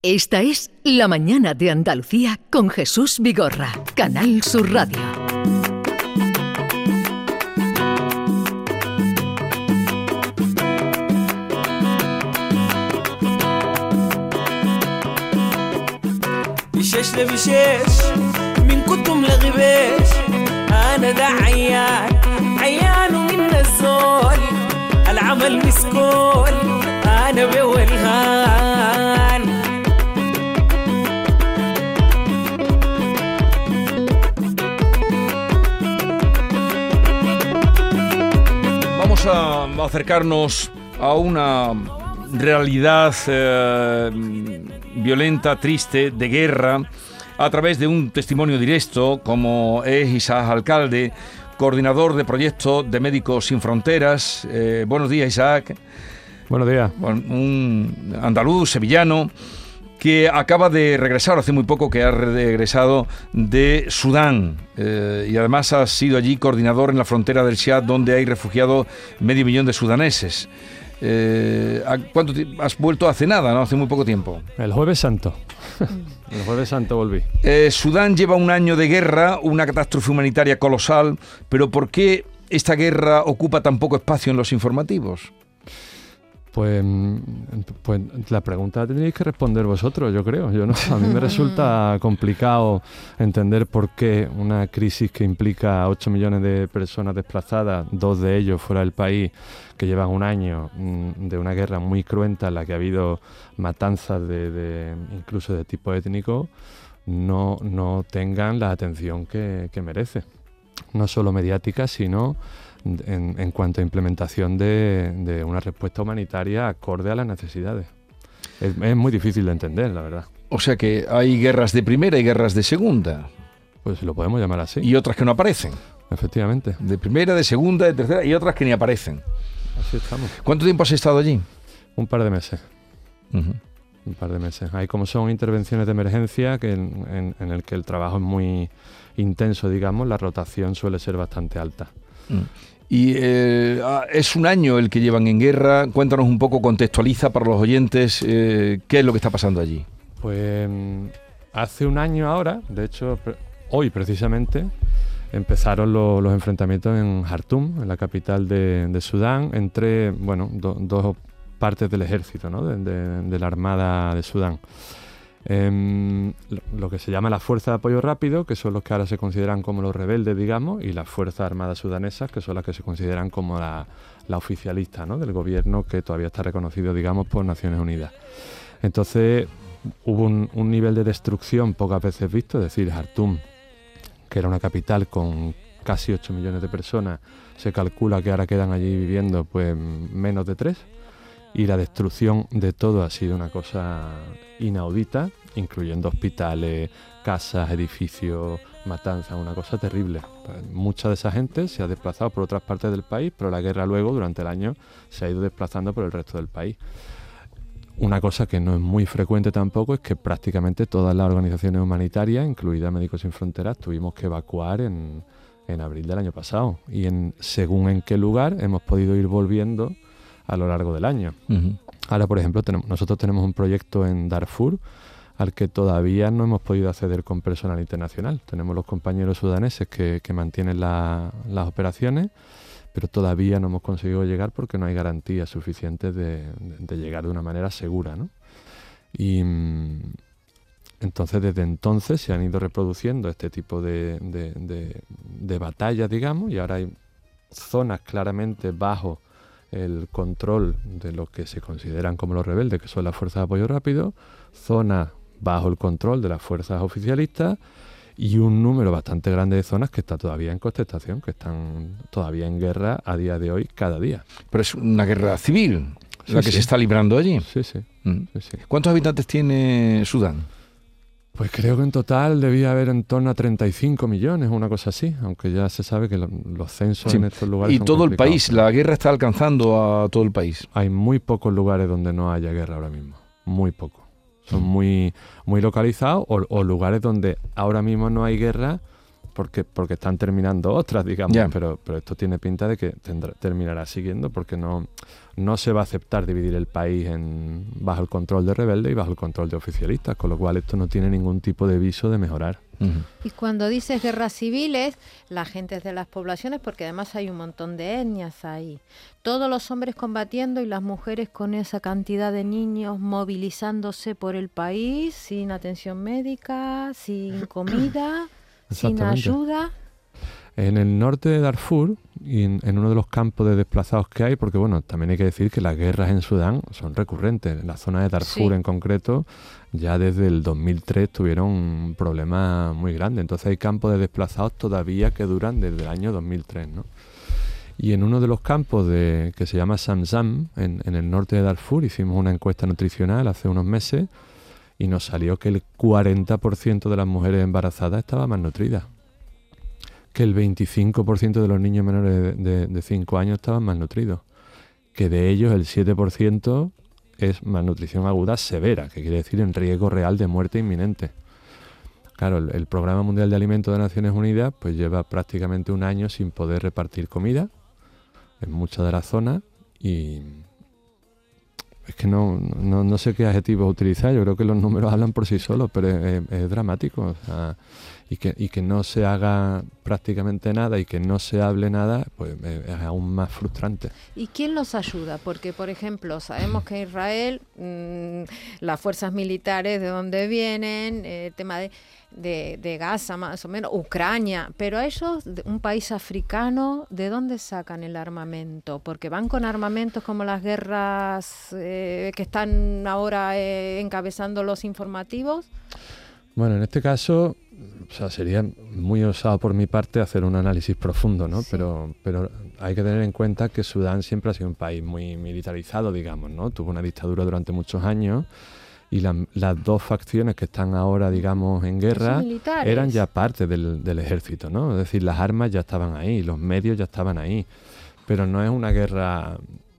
Esta es La Mañana de Andalucía con Jesús Vigorra, Canal Sur Radio. بشاش لبشاش من كنتم لغباش أنا ده عيان ومن الزول العمل مسكول أنا بولهان. Vamos a acercarnos a una realidad violenta, triste, de guerra, a través de un testimonio directo, como es Isaac Alcalde, coordinador de proyectos de Médicos Sin Fronteras. Buenos días, Isaac. Buenos días. Un andaluz, sevillano, que acaba de regresar, hace muy poco que ha regresado de Sudán, y además ha sido allí coordinador en la frontera del Chad, donde hay refugiados 500.000 de sudaneses. ¿Cuánto has vuelto? Hace nada, ¿no? Hace muy poco tiempo. El Jueves Santo. El Jueves Santo volví. Sudán lleva un año de guerra, una catástrofe humanitaria colosal, pero ¿por qué esta guerra ocupa tan poco espacio en los informativos? Pues la pregunta tendréis que responder vosotros, yo creo. Yo no, a mí me resulta complicado entender por qué una crisis que implica a 8 millones de personas desplazadas, 2 de ellos fuera del país, que llevan un año de una guerra muy cruenta en la que ha habido matanzas incluso de tipo étnico, no tengan la atención que merece. No solo mediática, sino en cuanto a implementación de una respuesta humanitaria acorde a las necesidades. Es muy difícil de entender, la verdad. O sea que hay guerras de primera y guerras de segunda. Pues lo podemos llamar así. Y otras que no aparecen. Efectivamente. De primera, de segunda, de tercera y otras que ni aparecen. Así estamos. ¿Cuánto tiempo has estado allí? Un par de meses. Uh-huh. Un par de meses. Hay como son intervenciones de emergencia que en el que el trabajo es muy intenso, digamos, la rotación suele ser bastante alta. Y es un año el que llevan en guerra. Cuéntanos un poco, contextualiza para los oyentes qué es lo que está pasando allí. Pues hace un año ahora, de hecho hoy precisamente, empezaron los enfrentamientos en Jartum, en la capital de Sudán, entre dos partes del ejército, ¿no? de la Armada de Sudán. Lo que se llama la Fuerza de Apoyo Rápido, que son los que ahora se consideran como los rebeldes, digamos, y las Fuerzas Armadas Sudanesas, que son las que se consideran como la oficialista, ¿no? del gobierno, que todavía está reconocido, digamos, por Naciones Unidas. Entonces hubo un nivel de destrucción pocas veces visto, es decir, Jartum, que era una capital con casi 8 millones de personas, se calcula que ahora quedan allí viviendo pues menos de 3. Y la destrucción de todo ha sido una cosa inaudita, incluyendo hospitales, casas, edificios, matanzas, una cosa terrible. Mucha de esa gente se ha desplazado por otras partes del país, pero la guerra luego, durante el año, se ha ido desplazando por el resto del país. Una cosa que no es muy frecuente tampoco es que prácticamente todas las organizaciones humanitarias, incluida Médicos Sin Fronteras, tuvimos que evacuar en abril del año pasado. Y según en qué lugar hemos podido ir volviendo a lo largo del año. Uh-huh. Ahora, por ejemplo, nosotros tenemos un proyecto en Darfur al que todavía no hemos podido acceder con personal internacional. Tenemos los compañeros sudaneses que mantienen las operaciones, pero todavía no hemos conseguido llegar porque no hay garantías suficientes de llegar de una manera segura, ¿no? Y entonces, desde entonces se han ido reproduciendo este tipo de batallas, digamos, y ahora hay zonas claramente bajo el control de lo que se consideran como los rebeldes, que son las fuerzas de apoyo rápido, zonas bajo el control de las fuerzas oficialistas y un número bastante grande de zonas que está todavía en contestación, que están todavía en guerra a día de hoy, cada día. Pero es una guerra civil la que se está librando allí. Sí, sí. Sí. ¿Cuántos habitantes tiene Sudán? Pues creo que en total debía haber en torno a 35 millones, una cosa así, aunque ya se sabe que los censos en estos lugares son todo el país, la guerra está alcanzando a todo el país. Hay muy pocos lugares donde no haya guerra ahora mismo, muy pocos. Son muy, muy localizados o lugares donde ahora mismo no hay guerra, porque están terminando otras, digamos, Ya. pero esto tiene pinta de que terminará siguiendo, porque no se va a aceptar dividir el país bajo el control de rebeldes y bajo el control de oficialistas, con lo cual esto no tiene ningún tipo de viso de mejorar. Y cuando dices guerras civiles, la gente es de las poblaciones, porque además hay un montón de etnias ahí. Todos los hombres combatiendo y las mujeres con esa cantidad de niños movilizándose por el país, sin atención médica, sin comida, sin Exactamente. ayuda. En el norte de Darfur y en uno de los campos de desplazados que hay, porque bueno, también hay que decir que las guerras en Sudán son recurrentes. En la zona de Darfur Sí. en concreto, ya desde el 2003 tuvieron un problema muy grande. Entonces hay campos de desplazados todavía que duran desde el año 2003, ¿no? Y en uno de los campos que se llama Zamzam, en el norte de Darfur, hicimos una encuesta nutricional hace unos meses y nos salió que el 40% de las mujeres embarazadas estaban malnutridas, que el 25% de los niños menores de 5 años estaban malnutridos, que de ellos el 7% es malnutrición aguda severa, que quiere decir en riesgo real de muerte inminente. Claro, el Programa Mundial de Alimentos de Naciones Unidas pues lleva prácticamente un año sin poder repartir comida en muchas de las zonas y es que no sé qué adjetivos utilizar. Yo creo que los números hablan por sí solos, pero es dramático. O sea, y que no se haga prácticamente nada y que no se hable nada, pues es aún más frustrante. ¿Y quién los ayuda? Porque, por ejemplo, sabemos que Israel, las fuerzas militares de dónde vienen, el tema de Gaza más o menos, Ucrania, pero a ellos, un país africano, ¿de dónde sacan el armamento? Porque van con armamentos como las guerras que están ahora encabezando los informativos. Bueno, en este caso, o sea, sería muy osado por mi parte hacer un análisis profundo, ¿no? Sí. Pero hay que tener en cuenta que Sudán siempre ha sido un país muy militarizado, digamos, ¿no? Tuvo una dictadura durante muchos años y las dos facciones que están ahora, digamos, en guerra Son militares. eran ya parte del ejército, ¿no? Es decir, las armas ya estaban ahí, los medios ya estaban ahí, pero no es una guerra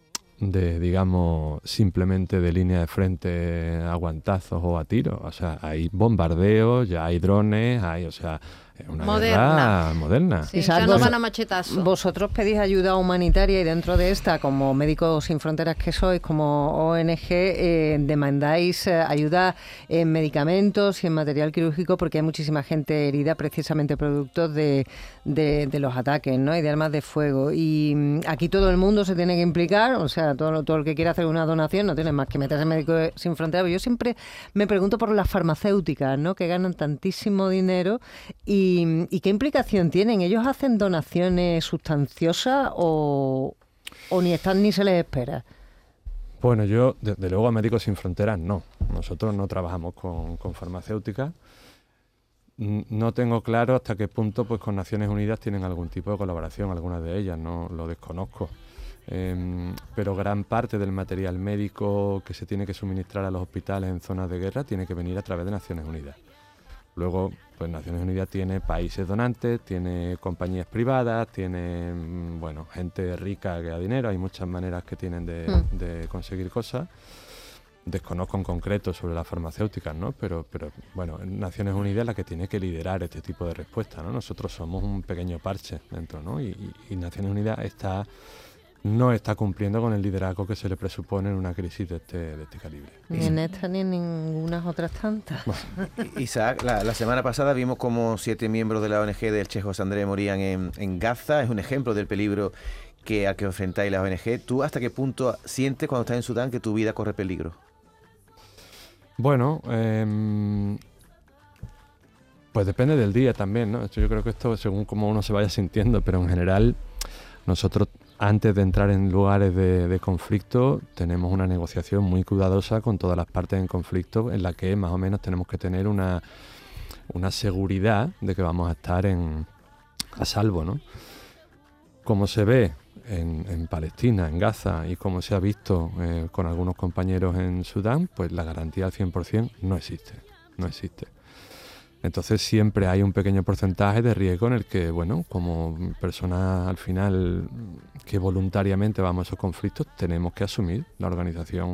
digamos, simplemente de línea de frente a guantazos o a tiros. O sea, hay bombardeos, ya hay drones, o sea, es una guerra moderna. Sí, Isaac, ya no vos- van a machetazo. Vosotros pedís ayuda humanitaria y dentro de esta, como Médicos Sin Fronteras que sois, como ONG, demandáis ayuda en medicamentos y en material quirúrgico porque hay muchísima gente herida precisamente producto de los ataques, ¿no? Y de armas de fuego. Y aquí todo el mundo se tiene que implicar, o sea, todo el que quiera hacer una donación no tiene más que meterse en Médicos Sin Fronteras. Pero yo siempre me pregunto por las farmacéuticas, ¿no? Que ganan tantísimo dinero y qué implicación tienen. ¿Ellos hacen donaciones sustanciosas o ni están ni se les espera? Bueno, yo, desde luego, a Médicos Sin Fronteras no. Nosotros no trabajamos con farmacéuticas. No tengo claro hasta qué punto pues con Naciones Unidas tienen algún tipo de colaboración, algunas de ellas, no lo desconozco. Pero gran parte del material médico que se tiene que suministrar a los hospitales en zonas de guerra tiene que venir a través de Naciones Unidas. Luego, pues Naciones Unidas tiene países donantes, tiene compañías privadas, tiene, bueno, gente rica que da dinero, hay muchas maneras que tienen de conseguir cosas. Desconozco en concreto sobre las farmacéuticas, ¿no? Pero bueno, Naciones Unidas es la que tiene que liderar este tipo de respuesta, ¿no? Nosotros somos un pequeño parche dentro, ¿no? Y Naciones Unidas no está cumpliendo con el liderazgo que se le presupone en una crisis de este calibre. Ni en esta ni en ninguna otras tantas. Isaac, la semana pasada vimos como 7 miembros de la ONG del Che José Andrés morían en Gaza. Es un ejemplo del peligro al que enfrentáis la ONG. ¿Tú hasta qué punto sientes cuando estás en Sudán que tu vida corre peligro? Bueno, pues depende del día también, ¿no? Yo creo que esto según cómo uno se vaya sintiendo, pero en general nosotros antes de entrar en lugares de conflicto tenemos una negociación muy cuidadosa con todas las partes en conflicto en la que más o menos tenemos que tener una seguridad de que vamos a estar a salvo, ¿no? Como se ve en Palestina, en Gaza y como se ha visto con algunos compañeros en Sudán, pues la garantía al 100% no existe. Entonces siempre hay un pequeño porcentaje de riesgo en el que, bueno, como personas al final que voluntariamente vamos a esos conflictos, tenemos que asumir la organización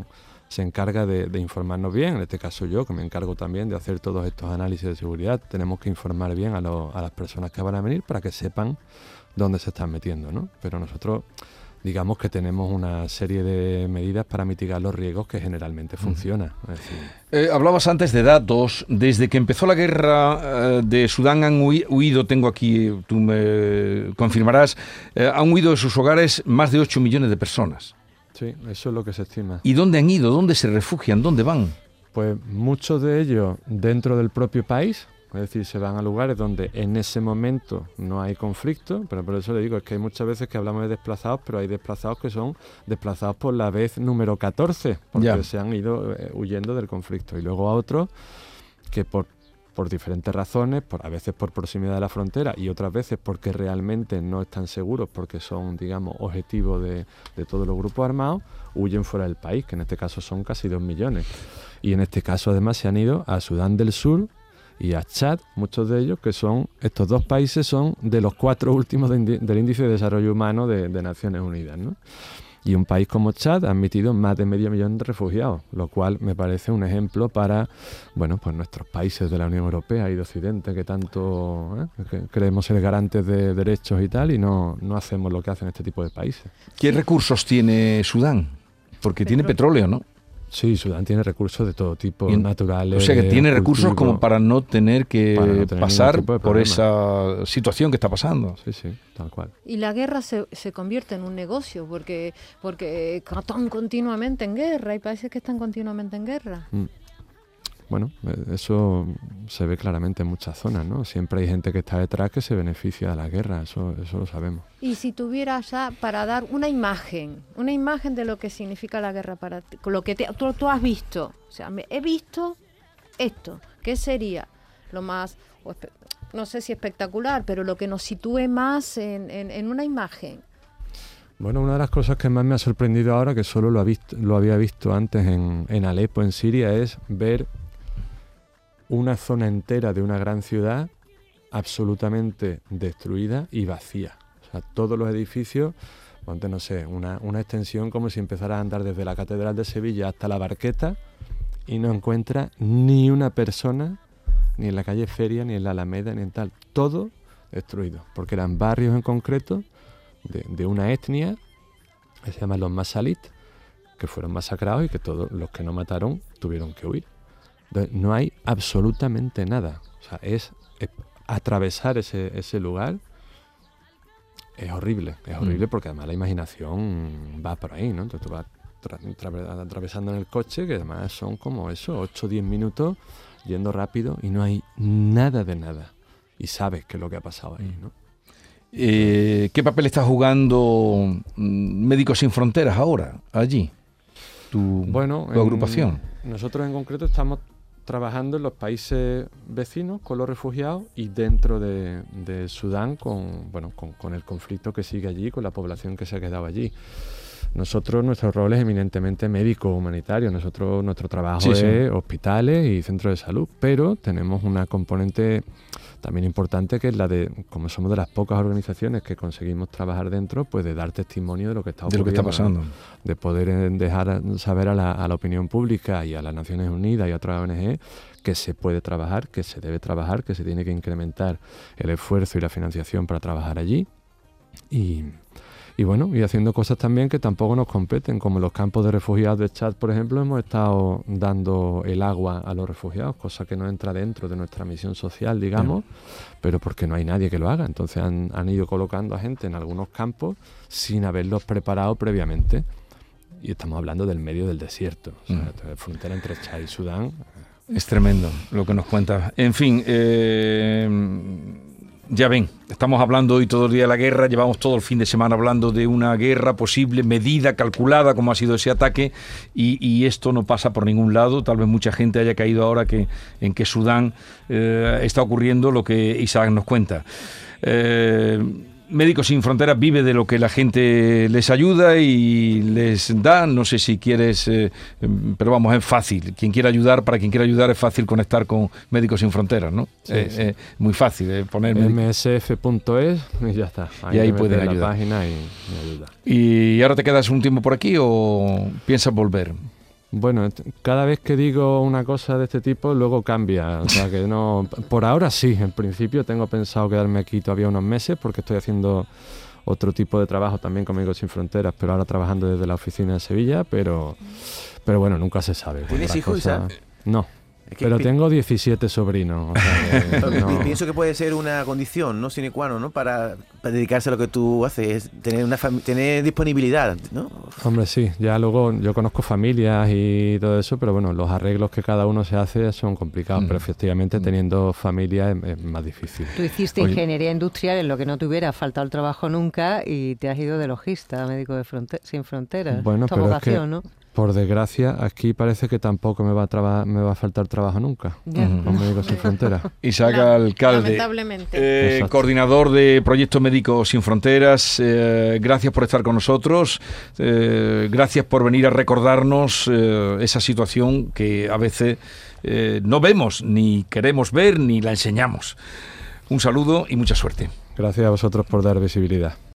se encarga de informarnos bien. En este caso yo, que me encargo también de hacer todos estos análisis de seguridad, tenemos que informar bien a las personas que van a venir para que sepan dónde se están metiendo, ¿no? Pero nosotros, digamos que tenemos una serie de medidas para mitigar los riesgos que generalmente funcionan. Es decir, hablabas antes de datos. Desde que empezó la guerra de Sudán han huido, tengo aquí, tú me confirmarás, han huido de sus hogares más de 8 millones de personas. sí, eso es lo que se estima. ¿Y dónde han ido? ¿Dónde se refugian? ¿Dónde van? Pues muchos de ellos dentro del propio país, es decir, se van a lugares donde en ese momento no hay conflicto, pero por eso le digo, es que hay muchas veces que hablamos de desplazados, pero hay desplazados que son desplazados por la vez número 14, porque Ya. se han ido huyendo del conflicto. Y luego a otros que por diferentes razones, a veces por proximidad de la frontera y otras veces porque realmente no están seguros, porque son, digamos, objetivos de todos los grupos armados, huyen fuera del país, que en este caso son casi 2 millones. Y en este caso además se han ido a Sudán del Sur y a Chad, muchos de ellos, que son, estos dos países son de los 4 últimos del Índice de Desarrollo Humano de Naciones Unidas, ¿no? Y un país como Chad ha admitido más de 500.000 de refugiados, lo cual me parece un ejemplo para, bueno, pues nuestros países de la Unión Europea y de Occidente, que tanto que creemos ser garantes de derechos y tal, y no hacemos lo que hacen este tipo de países. ¿Qué recursos tiene Sudán? Porque tiene petróleo, ¿no? Sí, Sudán tiene recursos de todo tipo, Y, naturales. O sea que tiene recursos cultivo, como para no tener que para no tener pasar ningún tipo de por problema. esa situación que está pasando. Sí, sí, tal cual. Y la guerra se convierte en un negocio porque están continuamente en guerra. Hay países que están continuamente en guerra. Bueno, eso se ve claramente en muchas zonas, ¿no? Siempre hay gente que está detrás que se beneficia de la guerra, eso lo sabemos. Y si tuvieras ya para dar una imagen de lo que significa la guerra para ti, con lo que tú has visto, o sea, he visto esto, ¿qué sería lo más, no sé si espectacular, pero lo que nos sitúe más en una imagen? Bueno, una de las cosas que más me ha sorprendido ahora, que solo lo había visto antes en Alepo, en Siria, es ver una zona entera de una gran ciudad absolutamente destruida y vacía. O sea, todos los edificios, ponte, no sé, una extensión como si empezara a andar desde la Catedral de Sevilla hasta la Barqueta y no encuentra ni una persona, ni en la calle Feria, ni en la Alameda, ni en tal. Todo destruido, porque eran barrios en concreto de una etnia que se llaman los Masalit, que fueron masacrados y que todos los que no mataron tuvieron que huir. Entonces, no hay absolutamente nada. O sea, es atravesar ese lugar es horrible porque además la imaginación va por ahí, ¿no? Entonces tú vas atravesando en el coche, que además son como eso, 8 o 10 minutos yendo rápido y no hay nada de nada. Y sabes qué es lo que ha pasado ahí, ¿no? ¿Qué papel está jugando Médicos Sin Fronteras ahora, allí? Tu agrupación. Nosotros en concreto estamos trabajando en los países vecinos con los refugiados y dentro de Sudán con el conflicto que sigue allí, con la población que se ha quedado allí. Nuestro rol es eminentemente médico humanitario. Nuestro trabajo es hospitales y centros de salud, pero tenemos una componente también importante, que es la de, como somos de las pocas organizaciones que conseguimos trabajar dentro, pues de dar testimonio de lo que está ocurriendo, de lo que está pasando, de poder dejar saber a la opinión pública y a las Naciones Unidas y a otras ONG que se puede trabajar, que se debe trabajar, que se tiene que incrementar el esfuerzo y la financiación para trabajar allí. Y bueno, y haciendo cosas también que tampoco nos competen, como los campos de refugiados de Chad, por ejemplo, hemos estado dando el agua a los refugiados, cosa que no entra dentro de nuestra misión social, digamos, pero porque no hay nadie que lo haga. Entonces han ido colocando a gente en algunos campos sin haberlos preparado previamente. Y estamos hablando del medio del desierto, o sea, la frontera entre Chad y Sudán. Es tremendo lo que nos cuentas. En fin, ya ven, estamos hablando hoy todo el día de la guerra, llevamos todo el fin de semana hablando de una guerra posible, medida, calculada, como ha sido ese ataque, y esto no pasa por ningún lado. Tal vez mucha gente haya caído ahora en que Sudán está ocurriendo lo que Isaac nos cuenta. Médicos Sin Fronteras vive de lo que la gente les ayuda y les da. No sé si quieres, pero vamos, es fácil. Para quien quiera ayudar es fácil conectar con Médicos Sin Fronteras, ¿no? Sí. Muy fácil poner msf.es y ya está. Ahí pueden ayudar. La página y ayuda. ¿Y ahora te quedas un tiempo por aquí o piensas volver? Bueno, cada vez que digo una cosa de este tipo, luego cambia. O sea que no. Por ahora sí, en principio tengo pensado quedarme aquí todavía unos meses porque estoy haciendo otro tipo de trabajo también con Médicos Sin Fronteras, pero ahora trabajando desde la oficina de Sevilla, pero bueno, nunca se sabe. ¿Tienes hijos, Isaac? No. Pero tengo 17 sobrinos. O sea que no. Pienso que puede ser una condición, ¿no? Sine qua non, ¿no? Para dedicarse a lo que tú haces, tener disponibilidad, ¿no? Hombre, sí. Ya luego yo conozco familias y todo eso, pero bueno, los arreglos que cada uno se hace son complicados, pero efectivamente teniendo familia es más difícil. Tú hiciste ingeniería industrial en lo que no te hubiera faltado el trabajo nunca y te has ido de logista a Médicos Sin Fronteras. Bueno, tu pero vocación, es que, ¿no? por desgracia, aquí parece que tampoco me va a faltar trabajo nunca. Con Médicos Sin Fronteras. Isaac Alcalde, lamentablemente. coordinador de Proyecto Médicos Sin Fronteras, gracias por estar con nosotros, gracias por venir a recordarnos esa situación que a veces no vemos, ni queremos ver, ni la enseñamos. Un saludo y mucha suerte. Gracias a vosotros por dar visibilidad.